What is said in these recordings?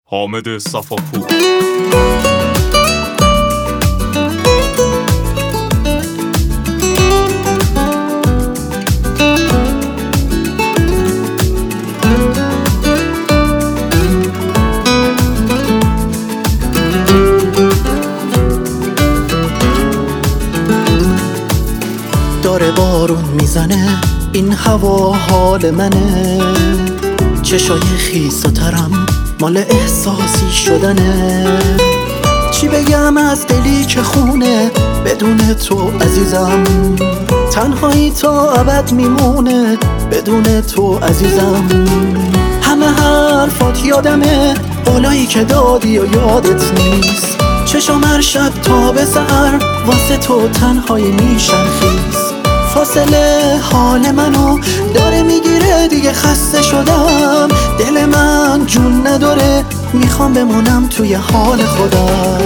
حامد صفاپور. داره بارون میزنه این هوا حال منه، چشای خیس و ترم مال احساسی شدنه. چی بگم از دلی که خونه بدون تو عزیزم، تنهایی تا ابد میمونه بدون تو عزیزم. همه حرفات یادمه، قولایی که دادی و یادت نیست. چشام هر شب تا به سحر واسه تو تنهایی میشن خیس. فاصله حال منو داره میگیره، دیگه خسته شدم. دل من جون نداره، میخوام بمونم توی حال خودم.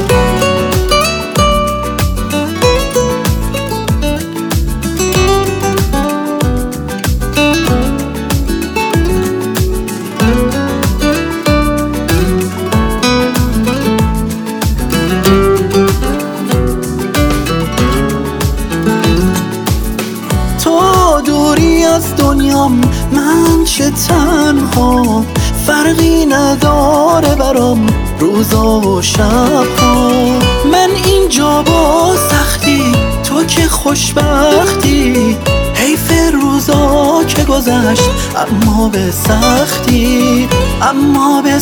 دوری از دنیام من چه تنها، فرقی نداره برام روزا و شبها. من اینجا با سختی، تو که خوشبختی. حیف روزا که گذشت اما به سختی، اما به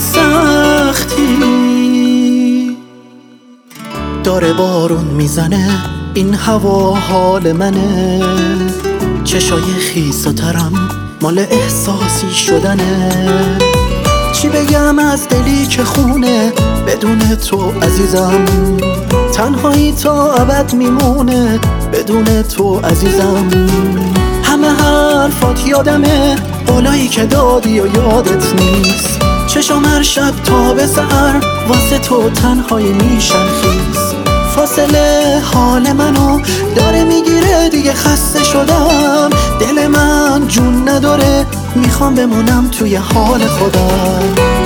سختی. داره بارون میزنه این هوا حال منه، چشای خیس و ترم مال احساسی شدنه. چی بگم از دلی که خونه بدون تو عزیزم، تنهایی تا ابد میمونه بدون تو عزیزم. همه حرفات یادمه، قولایی که دادی و یادت نیست. چشام هر شب تا به سحر واسه تو تنهایی میشن خیس. فاصله حال منو داره میگیره، دیگه خسته شدم. دل من جون نداره، میخوام بمونم توی حال خودم.